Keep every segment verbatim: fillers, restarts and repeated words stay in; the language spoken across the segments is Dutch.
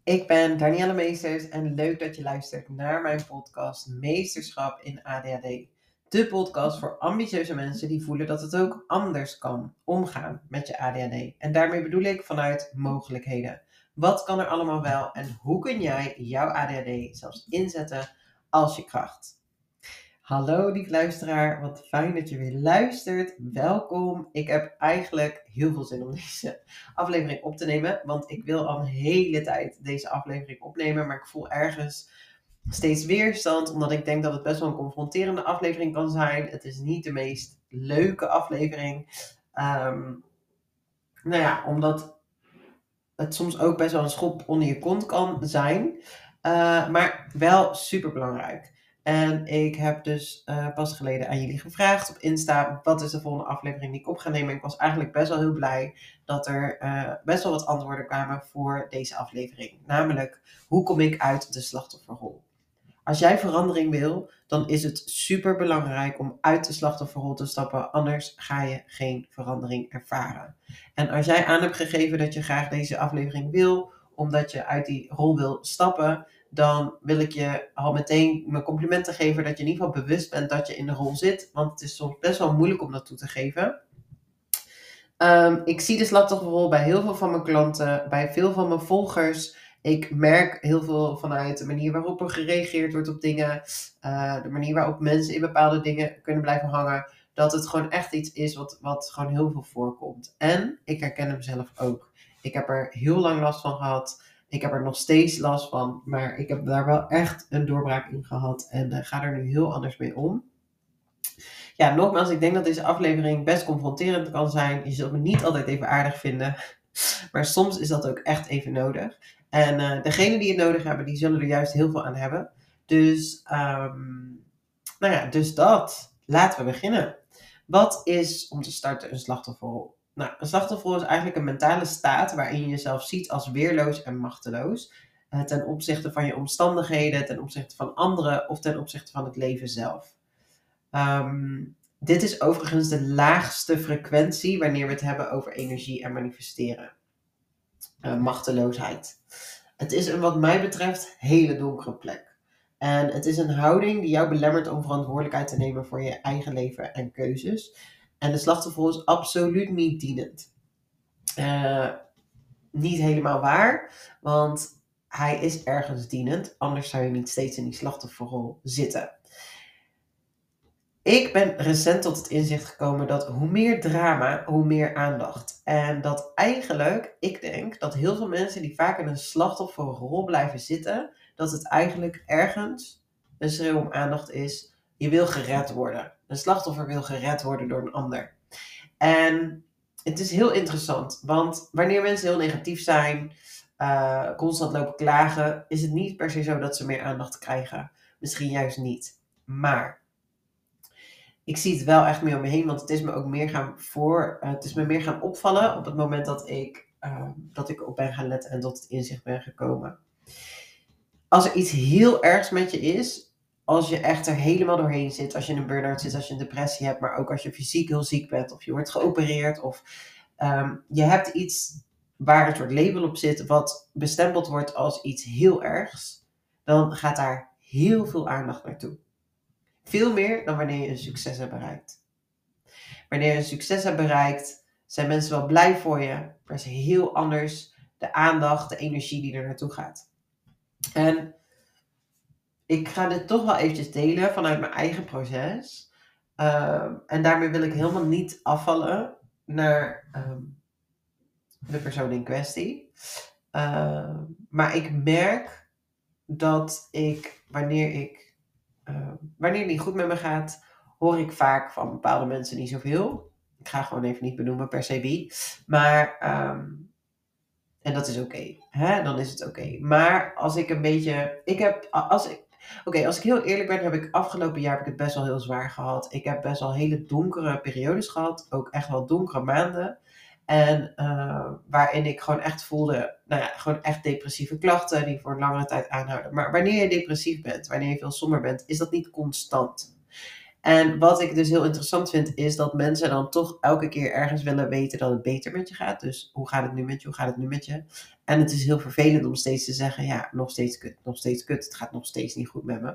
Ik ben Danielle Meesters en leuk dat je luistert naar mijn podcast Meesterschap in A D H D. De podcast voor ambitieuze mensen die voelen dat het ook anders kan omgaan met je A D H D. En daarmee bedoel ik vanuit mogelijkheden. Wat kan er allemaal wel en hoe kun jij jouw A D H D zelfs inzetten als je kracht? Hallo lieve luisteraar, wat fijn dat je weer luistert. Welkom. Ik heb eigenlijk heel veel zin om deze aflevering op te nemen, want ik wil al een hele tijd deze aflevering opnemen, maar ik voel ergens steeds weerstand, omdat ik denk dat het best wel een confronterende aflevering kan zijn. Het is niet de meest leuke aflevering. Um, nou ja, omdat het soms ook best wel een schop onder je kont kan zijn, uh, maar wel super belangrijk. En ik heb dus uh, pas geleden aan jullie gevraagd op Insta, wat is de volgende aflevering die ik op ga nemen. Ik was eigenlijk best wel heel blij dat er uh, best wel wat antwoorden kwamen voor deze aflevering. Namelijk, hoe kom ik uit de slachtofferrol? Als jij verandering wil, dan is het super belangrijk om uit de slachtofferrol te stappen. Anders ga je geen verandering ervaren. En als jij aan hebt gegeven dat je graag deze aflevering wil, omdat je uit die rol wil stappen, dan wil ik je al meteen mijn complimenten geven dat je in ieder geval bewust bent dat je in de rol zit. Want het is soms best wel moeilijk om dat toe te geven. Um, ik zie de slachtofferrol bij heel veel van mijn klanten, bij veel van mijn volgers. Ik merk heel veel vanuit de manier waarop er gereageerd wordt op dingen, uh, de manier waarop mensen in bepaalde dingen kunnen blijven hangen, dat het gewoon echt iets is wat, wat gewoon heel veel voorkomt. En ik herken hem zelf ook. Ik heb er heel lang last van gehad. Ik heb er nog steeds last van, maar ik heb daar wel echt een doorbraak in gehad en uh, ga er nu heel anders mee om. Ja, nogmaals, ik denk dat deze aflevering best confronterend kan zijn. Je zult me niet altijd even aardig vinden, maar soms is dat ook echt even nodig. En uh, degenen die het nodig hebben, die zullen er juist heel veel aan hebben. Dus, um, nou ja, dus dat. Laten we beginnen. Wat is, om te starten, een slachtofferrol? Nou, een slachtofferrol is eigenlijk een mentale staat waarin je jezelf ziet als weerloos en machteloos. Uh, ten opzichte van je omstandigheden, ten opzichte van anderen of ten opzichte van het leven zelf. Um, dit is overigens de laagste frequentie wanneer we het hebben over energie en manifesteren. Uh, machteloosheid. Het is een wat mij betreft hele donkere plek. En het is een houding die jou belemmert om verantwoordelijkheid te nemen voor je eigen leven en keuzes. En de slachtofferrol is absoluut niet dienend. Uh, niet helemaal waar, want hij is ergens dienend. Anders zou je niet steeds in die slachtofferrol zitten. Ik ben recent tot het inzicht gekomen dat hoe meer drama, hoe meer aandacht. En dat eigenlijk, ik denk, dat heel veel mensen die vaak in een slachtofferrol blijven zitten, dat het eigenlijk ergens een schreeuw om aandacht is. Je wil gered worden. Een slachtoffer wil gered worden door een ander. En het is heel interessant, want wanneer mensen heel negatief zijn, uh, constant lopen klagen, is het niet per se zo dat ze meer aandacht krijgen. Misschien juist niet. Maar ik zie het wel echt meer om me heen, want het is me ook meer gaan voor, uh, het is me meer gaan opvallen op het moment dat ik, uh, dat ik op ben gaan letten en tot het inzicht ben gekomen. Als er iets heel ergs met je is, als je echt er helemaal doorheen zit, als je in een burn-out zit, als je een depressie hebt, maar ook als je fysiek heel ziek bent, of je wordt geopereerd, of um, je hebt iets waar een soort label op zit, wat bestempeld wordt als iets heel ergs, dan gaat daar heel veel aandacht naartoe. Veel meer dan wanneer je een succes hebt bereikt. Wanneer je een succes hebt bereikt, zijn mensen wel blij voor je, maar is heel anders de aandacht, de energie die er naartoe gaat. En ik ga dit toch wel eventjes delen vanuit mijn eigen proces. Uh, en daarmee wil ik helemaal niet afvallen naar um, de persoon in kwestie. Uh, maar ik merk dat ik, wanneer ik Uh, wanneer het niet goed met me gaat, hoor ik vaak van bepaalde mensen niet zoveel. Ik ga gewoon even niet benoemen per se wie. Maar, um, en dat is oké. Okay, dan is het oké. Okay. Maar als ik een beetje, ik heb, als ik, oké, okay, als ik heel eerlijk ben, heb ik afgelopen jaar heb ik het best wel heel zwaar gehad. Ik heb best wel hele donkere periodes gehad. Ook echt wel donkere maanden. En uh, waarin ik gewoon echt voelde, nou ja, gewoon echt depressieve klachten die voor een langere tijd aanhouden. Maar wanneer je depressief bent, wanneer je veel somber bent, is dat niet constant. En wat ik dus heel interessant vind, is dat mensen dan toch elke keer ergens willen weten dat het beter met je gaat. Dus hoe gaat het nu met je, hoe gaat het nu met je? En het is heel vervelend om steeds te zeggen, ja, nog steeds kut, nog steeds kut. Het gaat nog steeds niet goed met me.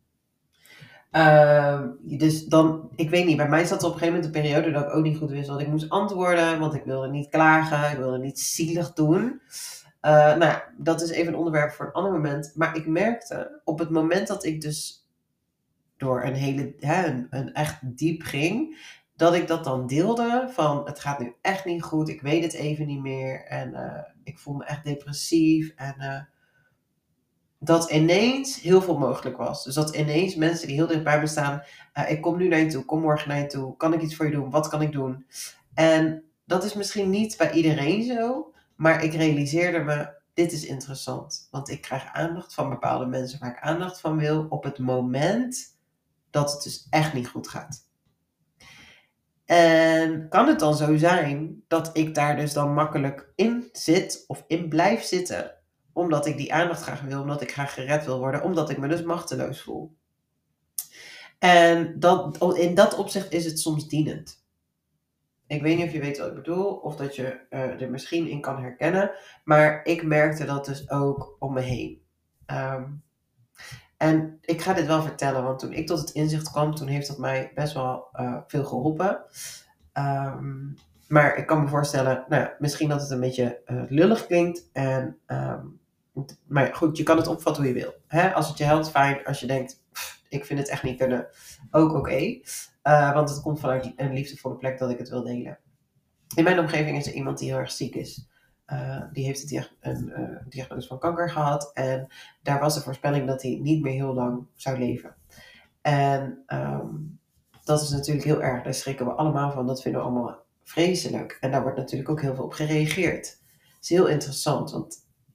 Uh, dus dan, ik weet niet, bij mij zat er op een gegeven moment een periode dat ik ook niet goed wist wat ik moest antwoorden. Want ik wilde niet klagen, ik wilde niet zielig doen. Uh, nou ja, dat is even een onderwerp voor een ander moment. Maar ik merkte, op het moment dat ik dus door een hele, hè, een, een echt diep ging, dat ik dat dan deelde van, het gaat nu echt niet goed, ik weet het even niet meer. En uh, ik voel me echt depressief en... Uh, dat ineens heel veel mogelijk was. Dus dat ineens mensen die heel dicht bij me staan, uh, ik kom nu naar je toe, kom morgen naar je toe, kan ik iets voor je doen, wat kan ik doen? En dat is misschien niet bij iedereen zo, maar ik realiseerde me, dit is interessant. Want ik krijg aandacht van bepaalde mensen waar ik aandacht van wil, op het moment dat het dus echt niet goed gaat. En kan het dan zo zijn dat ik daar dus dan makkelijk in zit of in blijf zitten, omdat ik die aandacht graag wil, omdat ik graag gered wil worden, omdat ik me dus machteloos voel. En dat, in dat opzicht is het soms dienend. Ik weet niet of je weet wat ik bedoel, of dat je uh, er misschien in kan herkennen, maar ik merkte dat dus ook om me heen. Um, en ik ga dit wel vertellen, want toen ik tot het inzicht kwam, toen heeft dat mij best wel uh, veel geholpen. Um, maar ik kan me voorstellen, nou ja, misschien dat het een beetje uh, lullig klinkt. En, um, maar goed, je kan het opvatten hoe je wil. Hè? Als het je helpt, fijn. Als je denkt, pff, ik vind het echt niet kunnen, ook oké. Okay. Uh, want het komt vanuit een liefdevolle plek dat ik het wil delen. In mijn omgeving is er iemand die heel erg ziek is. Uh, die heeft een, diag- een uh, diagnose van kanker gehad. En daar was de voorspelling dat hij niet meer heel lang zou leven. En um, dat is natuurlijk heel erg. Daar schrikken we allemaal van. Dat vinden we allemaal vreselijk. En daar wordt natuurlijk ook heel veel op gereageerd. Het is heel interessant. Want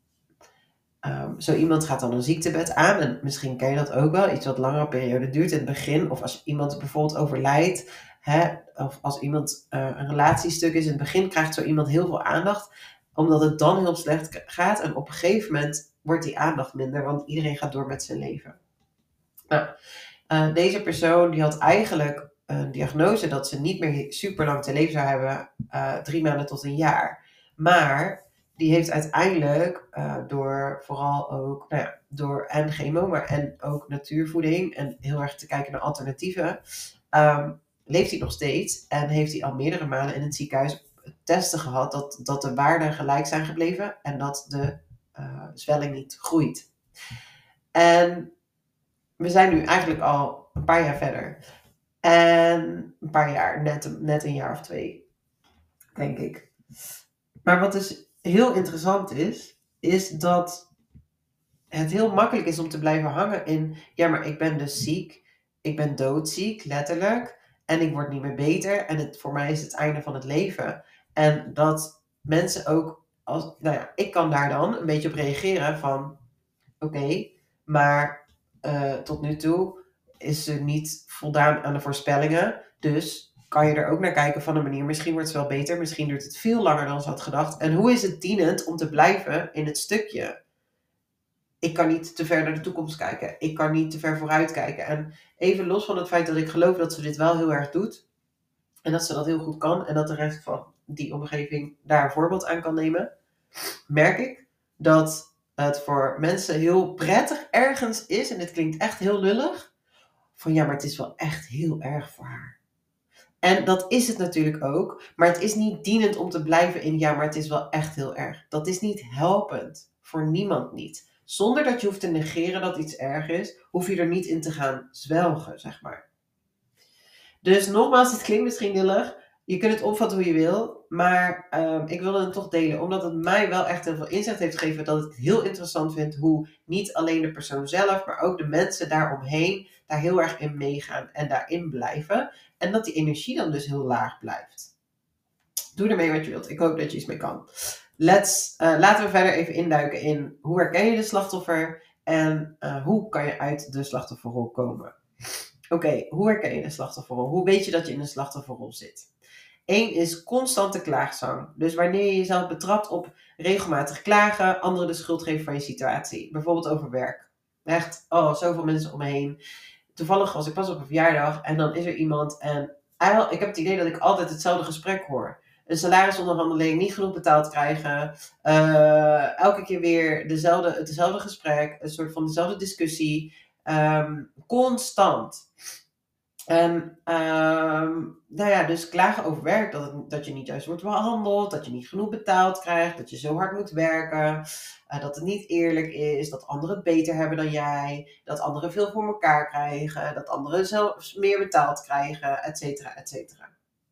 um, zo iemand gaat dan een ziektebed aan. En misschien ken je dat ook wel. Iets wat langere periode duurt in het begin. Of als iemand bijvoorbeeld overlijdt. Hè, of als iemand uh, een relatiestuk is. In het begin krijgt zo iemand heel veel aandacht. Omdat het dan heel slecht gaat. En op een gegeven moment wordt die aandacht minder. Want iedereen gaat door met zijn leven. Nou, uh, deze persoon die had eigenlijk een diagnose dat ze niet meer super lang te leven zou hebben. Uh, drie maanden tot een jaar. Maar die heeft uiteindelijk uh, door vooral ook, nou ja, door en chemo, maar en ook natuurvoeding. En heel erg te kijken naar alternatieven. Um, leeft hij nog steeds. En heeft hij al meerdere malen in het ziekenhuis testen gehad dat, dat de waarden gelijk zijn gebleven. En dat de uh, zwelling niet groeit. En we zijn nu eigenlijk al een paar jaar verder. En een paar jaar, net, net een jaar of twee, denk ik. Maar wat dus heel interessant is, is dat het heel makkelijk is om te blijven hangen in, ja, maar ik ben dus ziek. Ik ben doodziek, letterlijk. En ik word niet meer beter. En het, voor mij is het einde van het leven. En dat mensen ook, als, nou ja, ik kan daar dan een beetje op reageren van, oké, okay, maar uh, tot nu toe is er niet voldaan aan de voorspellingen. Dus kan je er ook naar kijken van een manier, misschien wordt het wel beter, misschien duurt het veel langer dan ze had gedacht. En hoe is het dienend om te blijven in het stukje? Ik kan niet te ver naar de toekomst kijken. Ik kan niet te ver vooruit kijken. En even los van het feit dat ik geloof dat ze dit wel heel erg doet. En dat ze dat heel goed kan. En dat de rest van die omgeving daar een voorbeeld aan kan nemen. Merk ik dat het voor mensen heel prettig ergens is. En dit klinkt echt heel lullig. Van ja, maar het is wel echt heel erg voor haar. En dat is het natuurlijk ook. Maar het is niet dienend om te blijven in ja, maar het is wel echt heel erg. Dat is niet helpend. Voor niemand niet. Zonder dat je hoeft te negeren dat iets erg is, hoef je er niet in te gaan zwelgen, zeg maar. Dus nogmaals, het klinkt misschien lullig. Je kunt het opvatten hoe je wil. Maar uh, ik wilde het toch delen. Omdat het mij wel echt heel veel inzicht heeft gegeven. Dat ik het heel interessant vind hoe niet alleen de persoon zelf. Maar ook de mensen daaromheen daar heel erg in meegaan. En daarin blijven. En dat die energie dan dus heel laag blijft. Doe ermee wat je wilt. Ik hoop dat je iets mee kan. Let's, uh, laten we verder even induiken in hoe herken je de slachtoffer. En uh, hoe kan je uit de slachtofferrol komen. Oké, okay, hoe herken je de slachtofferrol? Hoe weet je dat je in een slachtofferrol zit? Eén is constante klaagzang. Dus wanneer je jezelf betrapt op regelmatig klagen, anderen de schuld geven van je situatie. Bijvoorbeeld over werk. Echt, oh, zoveel mensen om me heen. toevallig was ik pas op een verjaardag en dan is er iemand en hij- ik heb het idee dat ik altijd hetzelfde gesprek hoor. Een salarisonderhandeling, niet genoeg betaald krijgen, uh, elke keer weer dezelfde, hetzelfde gesprek, een soort van dezelfde discussie, um, constant. En um, nou ja, dus klagen over werk, dat, het, dat je niet juist wordt behandeld, dat je niet genoeg betaald krijgt, dat je zo hard moet werken, uh, dat het niet eerlijk is, dat anderen het beter hebben dan jij, dat anderen veel voor elkaar krijgen, dat anderen zelfs meer betaald krijgen, et cetera, et cetera.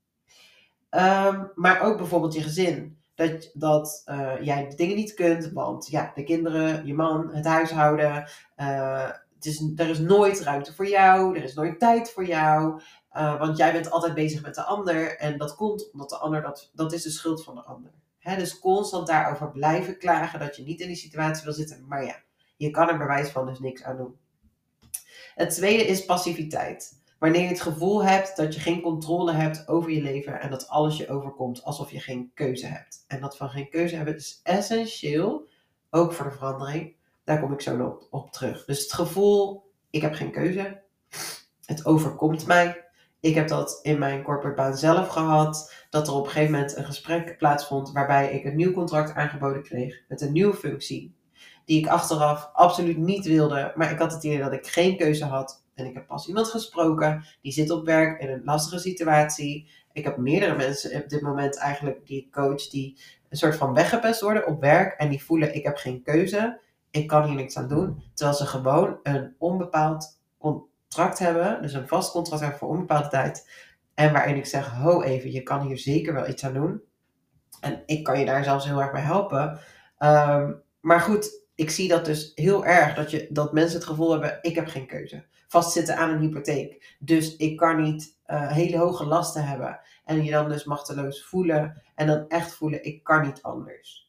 Um, maar ook bijvoorbeeld je gezin. Dat, dat uh, jij de dingen niet kunt, want ja, de kinderen, je man, het huishouden, uh, het is, er is nooit ruimte voor jou, er is nooit tijd voor jou, uh, want jij bent altijd bezig met de ander en dat komt omdat de ander, dat, dat is de schuld van de ander. Hè, dus constant daarover blijven klagen dat je niet in die situatie wil zitten, maar ja, je kan er bewijs van dus niks aan doen. Het tweede is passiviteit. Wanneer je het gevoel hebt dat je geen controle hebt over je leven en dat alles je overkomt alsof je geen keuze hebt. En dat van geen keuze hebben is essentieel, ook voor de verandering. Daar kom ik zo nog op, op terug. Dus het gevoel, ik heb geen keuze. Het overkomt mij. Ik heb dat in mijn corporate baan zelf gehad. Dat er op een gegeven moment een gesprek plaatsvond waarbij ik een nieuw contract aangeboden kreeg met een nieuwe functie. Die ik achteraf absoluut niet wilde. Maar ik had het idee dat ik geen keuze had. En ik heb pas iemand gesproken. Die zit op werk in een lastige situatie. Ik heb meerdere mensen op dit moment eigenlijk die ik coach. Die een soort van weggepest worden op werk. En die voelen ik heb geen keuze. Ik kan hier niks aan doen. Terwijl ze gewoon een onbepaald contract hebben. Dus een vast contract hebben voor onbepaalde tijd. En waarin ik zeg, ho even, je kan hier zeker wel iets aan doen. En ik kan je daar zelfs heel erg bij helpen. Um, maar goed, ik zie dat dus heel erg. Dat, je, dat mensen het gevoel hebben, ik heb geen keuze. Vastzitten aan een hypotheek. Dus ik kan niet uh, hele hoge lasten hebben. En je dan dus machteloos voelen. En dan echt voelen, ik kan niet anders.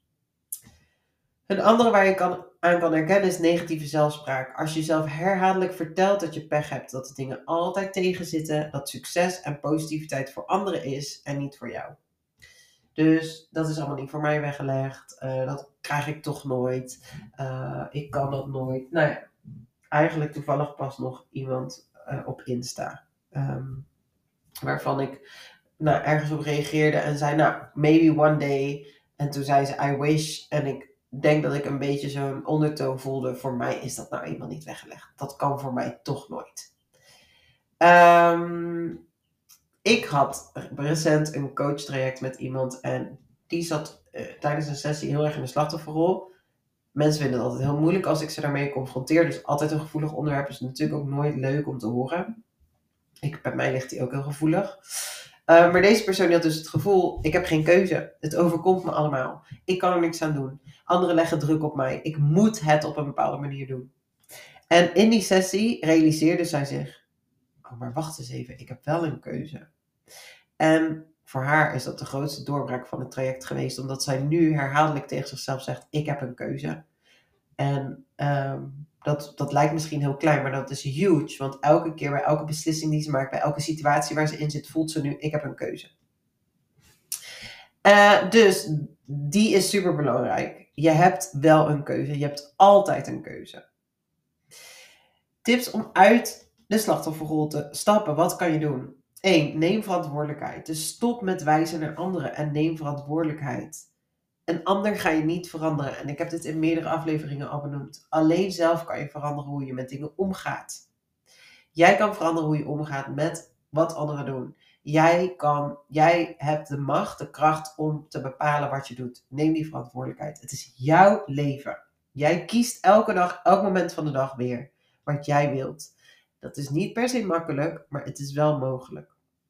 Een andere waar je kan, aan kan herkennen is negatieve zelfspraak. Als je jezelf herhaaldelijk vertelt dat je pech hebt. Dat de dingen altijd tegenzitten. Dat succes en positiviteit voor anderen is en niet voor jou. Dus dat is allemaal niet voor mij weggelegd. Uh, dat krijg ik toch nooit. Uh, ik kan dat nooit. Nou ja, eigenlijk toevallig pas nog iemand uh, op Insta. Um, waarvan ik nou, ergens op reageerde en zei, nou, maybe one day. En toen zei ze, I wish. En ik denk dat ik een beetje zo'n ondertoon voelde. Voor mij is dat nou eenmaal niet weggelegd. Dat kan voor mij toch nooit. Um, Ik had recent een coachtraject met iemand en die zat uh, tijdens een sessie heel erg in de slachtofferrol. Mensen vinden het altijd heel moeilijk als ik ze daarmee confronteer. Dus altijd een gevoelig onderwerp is natuurlijk ook nooit leuk om te horen. Ik, bij mij ligt die ook heel gevoelig. Uh, maar deze persoon had dus het gevoel, ik heb geen keuze. Het overkomt me allemaal. Ik kan er niks aan doen. Anderen leggen druk op mij. Ik moet het op een bepaalde manier doen. En in die sessie realiseerde zij zich, oh, maar wacht eens even, ik heb wel een keuze. En voor haar is dat de grootste doorbraak van het traject geweest. Omdat zij nu herhaaldelijk tegen zichzelf zegt, ik heb een keuze. En um, dat, dat lijkt misschien heel klein, maar dat is huge. Want elke keer bij elke beslissing die ze maakt, bij elke situatie waar ze in zit, voelt ze nu, ik heb een keuze. Uh, dus die is super belangrijk. Je hebt wel een keuze. Je hebt altijd een keuze. Tips om uit de slachtofferrol te stappen. Wat kan je doen? één. Neem verantwoordelijkheid. Dus stop met wijzen naar anderen en neem verantwoordelijkheid. Een ander ga je niet veranderen. En ik heb dit in meerdere afleveringen al benoemd. Alleen zelf kan je veranderen hoe je met dingen omgaat. Jij kan veranderen hoe je omgaat met wat anderen doen. Jij, kan, jij hebt de macht, de kracht om te bepalen wat je doet. Neem die verantwoordelijkheid. Het is jouw leven. Jij kiest elke dag, elk moment van de dag weer wat jij wilt. Dat is niet per se makkelijk, maar het is wel mogelijk.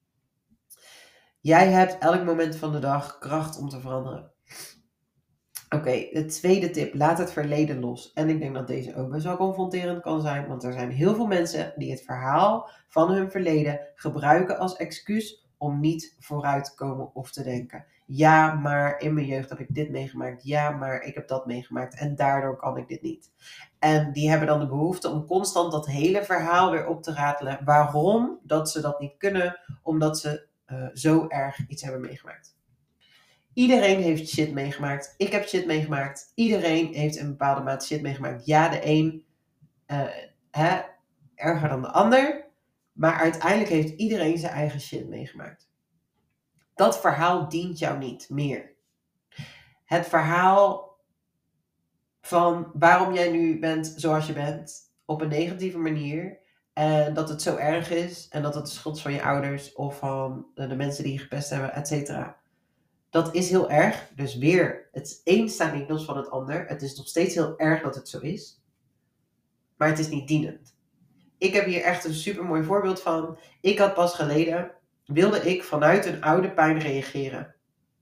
Jij hebt elk moment van de dag kracht om te veranderen. Oké, okay, de tweede tip. Laat het verleden los. En ik denk dat deze ook best wel confronterend kan zijn. Want er zijn heel veel mensen die het verhaal van hun verleden gebruiken als excuus om niet vooruit te komen of te denken. Ja, maar in mijn jeugd heb ik dit meegemaakt. Ja, maar ik heb dat meegemaakt. En daardoor kan ik dit niet. En die hebben dan de behoefte om constant dat hele verhaal weer op te ratelen. Waarom dat ze dat niet kunnen? Omdat ze uh, zo erg iets hebben meegemaakt. Iedereen heeft shit meegemaakt. Ik heb shit meegemaakt. Iedereen heeft een bepaalde mate shit meegemaakt. Ja, de een uh, hè, erger dan de ander. Maar uiteindelijk heeft iedereen zijn eigen shit meegemaakt. Dat verhaal dient jou niet meer. Het verhaal van waarom jij nu bent zoals je bent, op een negatieve manier, en dat het zo erg is, en dat het de schuld is van je ouders, of van de mensen die je gepest hebben, et cetera. Dat is heel erg. Dus weer, het een staat niet los van het ander. Het is nog steeds heel erg dat het zo is. Maar het is niet dienend. Ik heb hier echt een super mooi voorbeeld van. Ik had pas geleden, wilde ik vanuit een oude pijn reageren.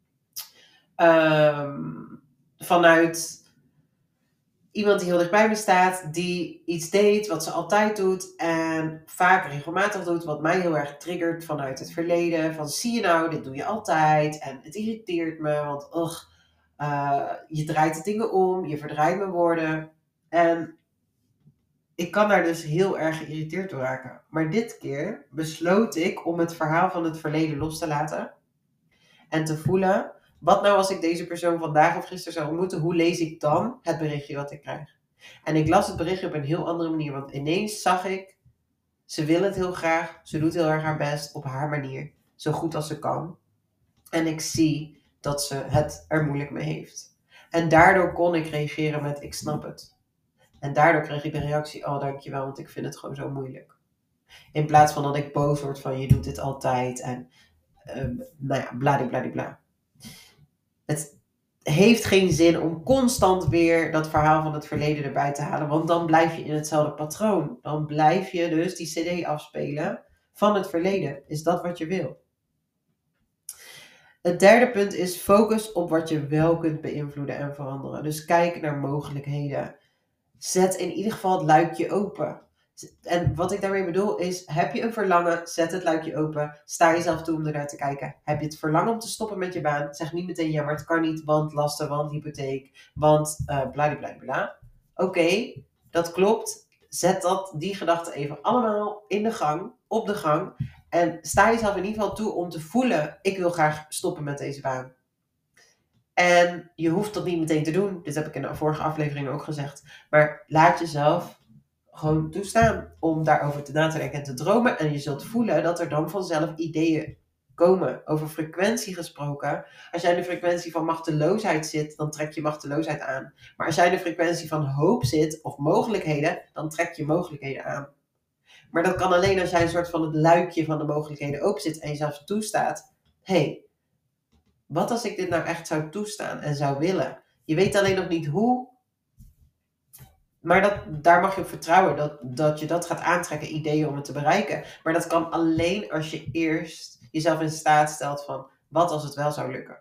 Um, vanuit iemand die heel dichtbij me staat, die iets deed wat ze altijd doet en vaak regelmatig doet, wat mij heel erg triggert vanuit het verleden. Van zie je nou, dit doe je altijd en het irriteert me, want ugh, uh, je draait de dingen om, je verdraait mijn woorden. En ik kan daar dus heel erg geïrriteerd door raken. Maar dit keer besloot ik om het verhaal van het verleden los te laten en te voelen, wat nou als ik deze persoon vandaag of gisteren zou ontmoeten, hoe lees ik dan het berichtje wat ik krijg? En ik las het berichtje op een heel andere manier, want ineens zag ik, ze wil het heel graag, ze doet heel erg haar best op haar manier, zo goed als ze kan. En ik zie dat ze het er moeilijk mee heeft. En daardoor kon ik reageren met, ik snap het. En daardoor kreeg ik de reactie, oh dankjewel, want ik vind het gewoon zo moeilijk. In plaats van dat ik boos word van, je doet dit altijd en uh, nou ja, bladibladibla. Het heeft geen zin om constant weer dat verhaal van het verleden erbij te halen. Want dan blijf je in hetzelfde patroon. Dan blijf je dus die cd afspelen van het verleden. Is dat wat je wil? Het derde punt is focus op wat je wel kunt beïnvloeden en veranderen. Dus kijk naar mogelijkheden. Zet in ieder geval het luikje open. En wat ik daarmee bedoel is, heb je een verlangen, zet het luikje open. Sta jezelf toe om ernaar te kijken. Heb je het verlangen om te stoppen met je baan? Zeg niet meteen, ja, maar het kan niet, want lasten, want hypotheek, want uh, bladibladibla. Oké, okay, dat klopt. Zet dat, die gedachten even allemaal in de gang, op de gang. En sta jezelf in ieder geval toe om te voelen, ik wil graag stoppen met deze baan. En je hoeft dat niet meteen te doen. Dit heb ik in de vorige aflevering ook gezegd. Maar laat jezelf gewoon toestaan om daarover te na te denken en te dromen. En je zult voelen dat er dan vanzelf ideeën komen. Over frequentie gesproken. Als jij in de frequentie van machteloosheid zit, dan trek je machteloosheid aan. Maar als jij in de frequentie van hoop zit, of mogelijkheden, dan trek je mogelijkheden aan. Maar dat kan alleen als jij een soort van het luikje van de mogelijkheden open zit en jezelf toestaat. Hé, hey, wat als ik dit nou echt zou toestaan en zou willen? Je weet alleen nog niet hoe. Maar dat, daar mag je op vertrouwen dat, dat je dat gaat aantrekken, ideeën om het te bereiken. Maar dat kan alleen als je eerst jezelf in staat stelt van, wat als het wel zou lukken?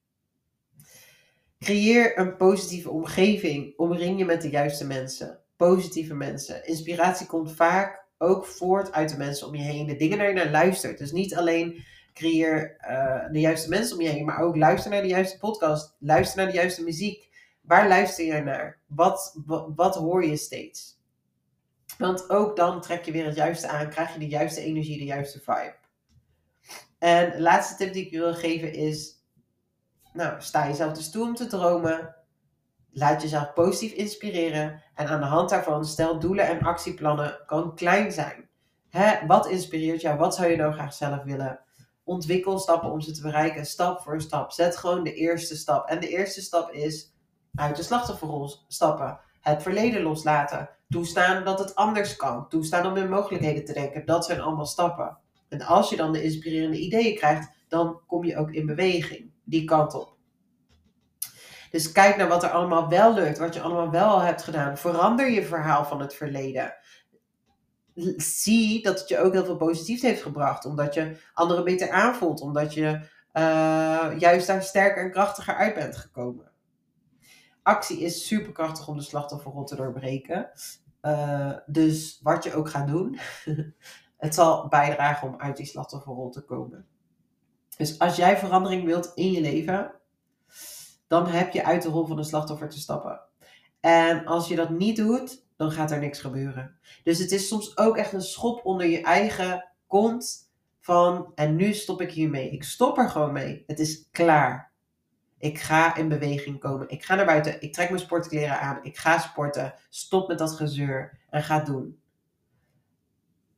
Creëer een positieve omgeving. Omring je met de juiste mensen. Positieve mensen. Inspiratie komt vaak ook voort uit de mensen om je heen. De dingen waar je naar luistert. Dus niet alleen creëer uh, de juiste mensen om je heen, maar ook luister naar de juiste podcast. Luister naar de juiste muziek. Waar luister jij naar? Wat, wat, wat hoor je steeds? Want ook dan trek je weer het juiste aan. Krijg je de juiste energie, de juiste vibe. En de laatste tip die ik je wil geven is, nou, sta jezelf dus toe om te dromen. Laat jezelf positief inspireren. En aan de hand daarvan stel doelen en actieplannen. Kan klein zijn. Hè? Wat inspireert jou? Wat zou je nou graag zelf willen? Ontwikkel stappen om ze te bereiken. Stap voor stap. Zet gewoon de eerste stap. En de eerste stap is uit de slachtofferrol stappen. Het verleden loslaten. Toestaan dat het anders kan. Toestaan om in mogelijkheden te denken. Dat zijn allemaal stappen. En als je dan de inspirerende ideeën krijgt, dan kom je ook in beweging. Die kant op. Dus kijk naar wat er allemaal wel lukt. Wat je allemaal wel al hebt gedaan. Verander je verhaal van het verleden. Zie dat het je ook heel veel positiefs heeft gebracht. Omdat je anderen beter aanvoelt. Omdat je uh, juist daar sterker en krachtiger uit bent gekomen. Actie is superkrachtig om de slachtofferrol te doorbreken. Uh, dus wat je ook gaat doen. Het zal bijdragen om uit die slachtofferrol te komen. Dus als jij verandering wilt in je leven, dan heb je uit de rol van de slachtoffer te stappen. En als je dat niet doet, dan gaat er niks gebeuren. Dus het is soms ook echt een schop onder je eigen kont van, en nu stop ik hiermee. Ik stop er gewoon mee. Het is klaar. Ik ga in beweging komen. Ik ga naar buiten. Ik trek mijn sportkleren aan. Ik ga sporten. Stop met dat gezeur en ga doen.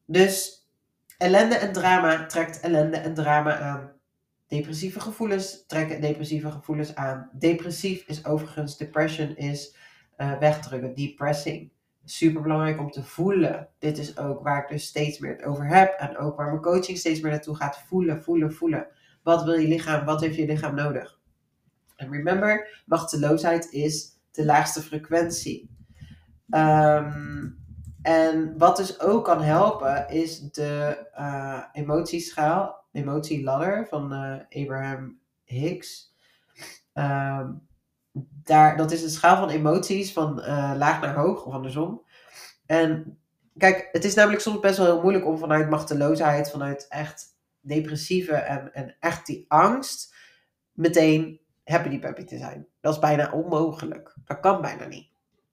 Dus ellende en drama trekt ellende en drama aan. Depressieve gevoelens trekken depressieve gevoelens aan. Depressief is overigens, depression is uh, wegdrukken, depressing. Super belangrijk om te voelen. Dit is ook waar ik dus steeds meer het over heb. En ook waar mijn coaching steeds meer naartoe gaat. Voelen, voelen, voelen. Wat wil je lichaam? Wat heeft je lichaam nodig? En remember, machteloosheid is de laagste frequentie. Um, en wat dus ook kan helpen is de uh, emotieschaal, emotieladder van uh, Abraham Hicks. Um, daar, dat is een schaal van emoties van uh, laag naar hoog of andersom. En kijk, het is namelijk soms best wel heel moeilijk om vanuit machteloosheid, vanuit echt depressieve en, en echt die angst, meteen happy peppy te zijn. Dat is bijna onmogelijk. Dat kan bijna niet.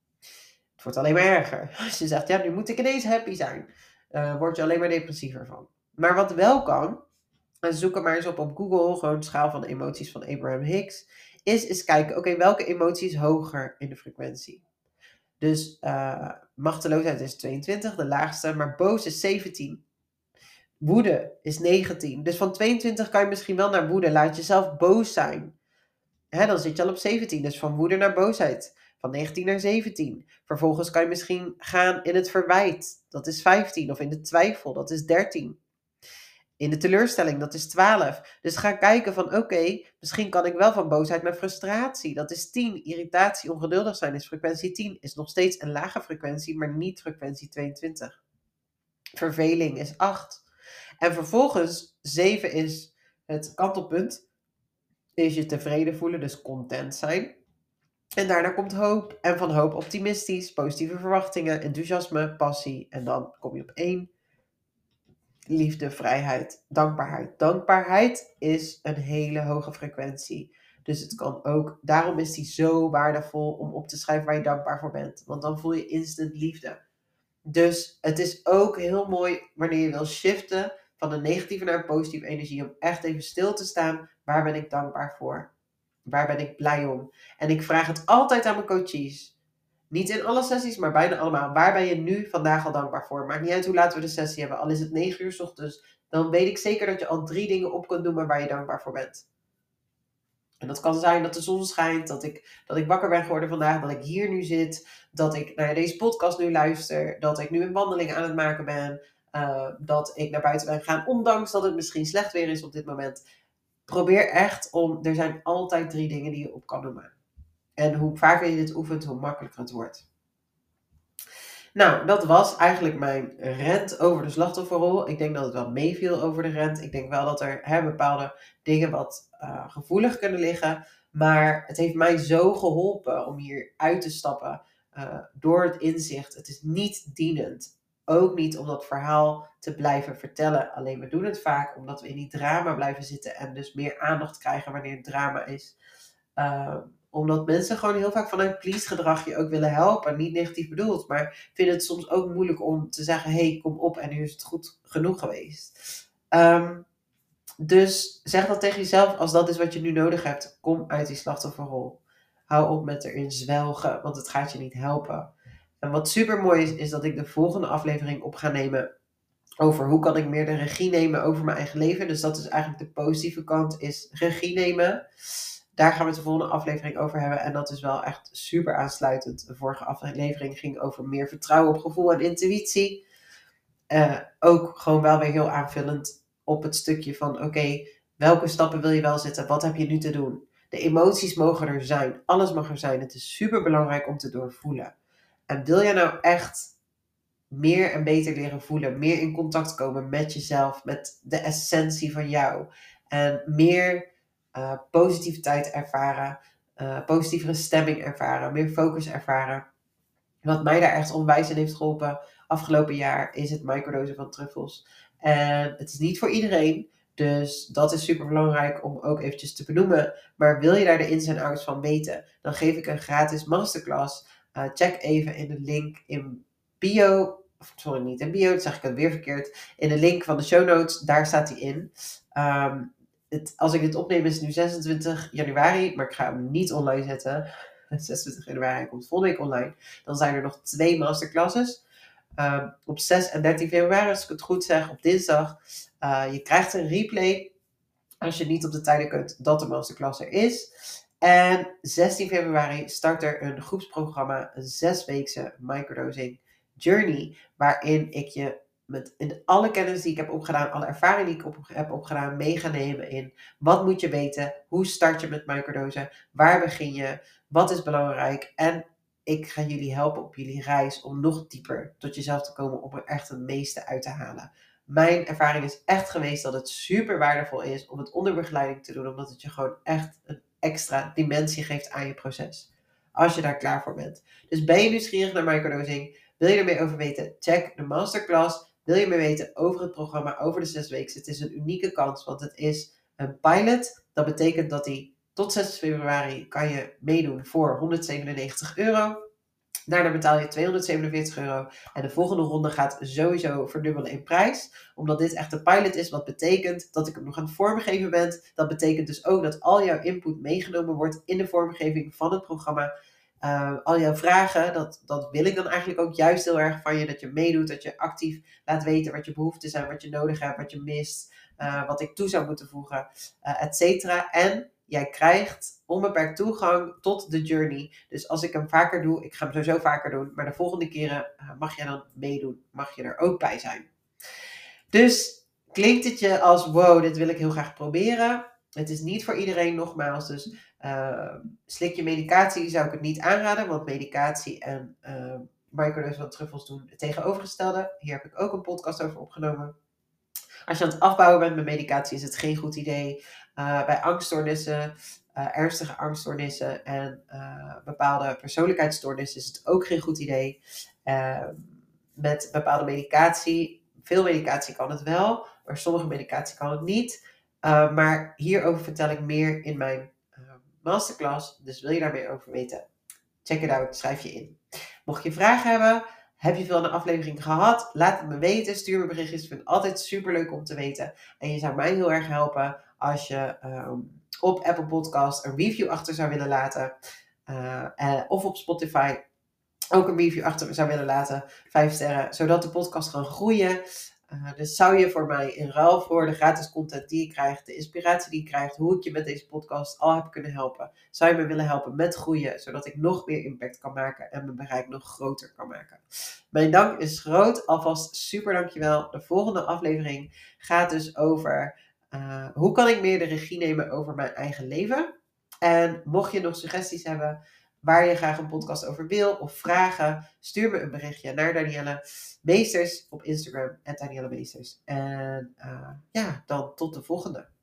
Het wordt alleen maar erger. Als je zegt, ja, nu moet ik ineens happy zijn, uh, word je alleen maar depressiever van. Maar wat wel kan, en zoek er maar eens op op Google, gewoon schaal van emoties van Abraham Hicks, is eens kijken, oké, okay, welke emotie is hoger in de frequentie? Dus uh, machteloosheid is tweeëntwintig, de laagste, maar boos is zeventien. Woede is negentien. Dus van tweeëntwintig kan je misschien wel naar woede. Laat jezelf boos zijn. Hè, dan zit je al op zeventien, dus van woede naar boosheid. Van negentien naar zeventien. Vervolgens kan je misschien gaan in het verwijt. Dat is vijftien. Of in de twijfel. Dat is dertien. In de teleurstelling. Dat is twaalf. Dus ga kijken van oké, okay, misschien kan ik wel van boosheid naar frustratie. Dat is tien. Irritatie, ongeduldig zijn is frequentie tien. Is nog steeds een lage frequentie, maar niet frequentie tweeëntwintig. Verveling is acht. En vervolgens zeven is het kantelpunt. Is je tevreden voelen, dus content zijn. En daarna komt hoop. En van hoop optimistisch, positieve verwachtingen, enthousiasme, passie. En dan kom je op één. Liefde, vrijheid, dankbaarheid. Dankbaarheid is een hele hoge frequentie. Dus het kan ook, daarom is die zo waardevol om op te schrijven waar je dankbaar voor bent. Want dan voel je instant liefde. Dus het is ook heel mooi wanneer je wil shiften van een negatieve naar een positieve energie. Om echt even stil te staan. Waar ben ik dankbaar voor? Waar ben ik blij om? En ik vraag het altijd aan mijn coaches. Niet in alle sessies, maar bijna allemaal. Waar ben je nu vandaag al dankbaar voor? Maakt niet uit hoe laat we de sessie hebben. Al is het negen uur 's ochtends. Dan weet ik zeker dat je al drie dingen op kunt noemen waar je dankbaar voor bent. En dat kan zijn dat de zon schijnt. Dat ik, dat ik wakker ben geworden vandaag. Dat ik hier nu zit. Dat ik naar deze podcast nu luister. Dat ik nu een wandeling aan het maken ben. Uh, dat ik naar buiten ben gegaan. Ondanks dat het misschien slecht weer is op dit moment. Probeer echt om, er zijn altijd drie dingen die je op kan noemen. En hoe vaker je dit oefent, hoe makkelijker het wordt. Nou, dat was eigenlijk mijn rant over de slachtofferrol. Ik denk dat het wel meeviel over de rant. Ik denk wel dat er hè, bepaalde dingen wat uh, gevoelig kunnen liggen. Maar het heeft mij zo geholpen om hier uit te stappen uh, door het inzicht. Het is niet dienend. Ook niet om dat verhaal te blijven vertellen. Alleen we doen het vaak omdat we in die drama blijven zitten. En dus meer aandacht krijgen wanneer het drama is. Uh, omdat mensen gewoon heel vaak vanuit please gedrag je ook willen helpen. Niet negatief bedoeld. Maar vinden het soms ook moeilijk om te zeggen. Hé, hey, kom op en nu is het goed genoeg geweest. Um, dus zeg dat tegen jezelf. Als dat is wat je nu nodig hebt. Kom uit die slachtofferrol. Hou op met erin zwelgen. Want het gaat je niet helpen. En wat super mooi is. Is dat ik de volgende aflevering op ga nemen. Over hoe kan ik meer de regie nemen over mijn eigen leven. Dus dat is eigenlijk de positieve kant. Is regie nemen. Daar gaan we het de volgende aflevering over hebben. En dat is wel echt super aansluitend. De vorige aflevering ging over meer vertrouwen op gevoel en intuïtie. Uh, ook gewoon wel weer heel aanvullend op het stukje van oké, okay, welke stappen wil je wel zetten? Wat heb je nu te doen? De emoties mogen er zijn. Alles mag er zijn. Het is super belangrijk om te doorvoelen. En wil je nou echt meer en beter leren voelen? Meer in contact komen met jezelf. Met de essentie van jou. En meer Uh, positiviteit ervaren, uh, positievere stemming ervaren, meer focus ervaren. Wat mij daar echt onwijs in heeft geholpen afgelopen jaar is het microdosen van truffels. En het is niet voor iedereen, dus dat is super belangrijk om ook eventjes te benoemen. Maar wil je daar de ins en outs van weten, dan geef ik een gratis masterclass. Uh, check even in de link in bio, sorry niet in bio, dat zeg ik het weer verkeerd, in de link van de show notes, daar staat die in. Um, Het, als ik dit opneem is het nu zesentwintig januari, maar ik ga hem niet online zetten. zesentwintig januari komt volgende week online. Dan zijn er nog twee masterclasses. uh, op zes en dertien februari, als ik het goed zeg, op dinsdag. Uh, je krijgt een replay als je niet op de tijden kunt dat de masterclass er is. En zestien februari start er een groepsprogramma, een zesweekse microdosing journey, waarin ik je met in alle kennis die ik heb opgedaan, alle ervaring die ik op, heb opgedaan, mee ga nemen in wat moet je weten, hoe start je met microdosen, waar begin je, wat is belangrijk. En ik ga jullie helpen op jullie reis om nog dieper tot jezelf te komen, om er echt het meeste uit te halen. Mijn ervaring is echt geweest dat het super waardevol is om het onder begeleiding te doen, omdat het je gewoon echt een extra dimensie geeft aan je proces. Als je daar klaar voor bent. Dus ben je nieuwsgierig naar microdosing? Wil je er meer over weten? Check de masterclass. Wil je meer weten over het programma, over de zes weken? Het is een unieke kans, want het is een pilot. Dat betekent dat die tot zes februari kan je meedoen voor honderdzevenennegentig euro. Daarna betaal je tweehonderdzevenenveertig euro. En de volgende ronde gaat sowieso verdubbelen in prijs. Omdat dit echt een pilot is. Wat betekent dat ik hem nog aan het vormgeven ben. Dat betekent dus ook dat al jouw input meegenomen wordt in de vormgeving van het programma. Uh, al jouw vragen, dat, dat wil ik dan eigenlijk ook juist heel erg van je. Dat je meedoet, dat je actief laat weten wat je behoeften zijn. Wat je nodig hebt, wat je mist. Uh, wat ik toe zou moeten voegen, uh, et cetera. En jij krijgt onbeperkt toegang tot de journey. Dus als ik hem vaker doe, ik ga hem sowieso vaker doen, maar de volgende keren uh, mag jij dan meedoen. Mag je er ook bij zijn. Dus klinkt het je als, wow, dit wil ik heel graag proberen. Het is niet voor iedereen, nogmaals. Dus uh, slik je medicatie zou ik het niet aanraden, want medicatie en uh, microdose van truffels doen het tegenovergestelde. Hier heb ik ook een podcast over opgenomen. Als je aan het afbouwen bent met medicatie is het geen goed idee. Uh, bij angststoornissen, uh, ernstige angststoornissen en uh, bepaalde persoonlijkheidsstoornissen is het ook geen goed idee. Uh, met bepaalde medicatie, veel medicatie kan het wel, maar sommige medicatie kan het niet. Uh, maar hierover vertel ik meer in mijn uh, masterclass. Dus wil je daar meer over weten? Check it out, schrijf je in. Mocht je vragen hebben, heb je veel aan de aflevering gehad? Laat het me weten, stuur me berichtjes. Ik vind het altijd super leuk om te weten. En je zou mij heel erg helpen als je um, op Apple Podcast een review achter zou willen laten. Uh, uh, of op Spotify ook een review achter zou willen laten. Vijf sterren, zodat de podcast kan groeien. Uh, dus zou je voor mij in ruil voor de gratis content die je krijgt, de inspiratie die je krijgt, hoe ik je met deze podcast al heb kunnen helpen, zou je me willen helpen met groeien, zodat ik nog meer impact kan maken en mijn bereik nog groter kan maken. Mijn dank is groot, alvast super dankjewel. De volgende aflevering gaat dus over uh, hoe kan ik meer de regie nemen over mijn eigen leven. En mocht je nog suggesties hebben waar je graag een podcast over wil of vragen, stuur me een berichtje naar Danielle Meesters op Instagram, at Danielle Meesters. En uh, ja, dan tot de volgende.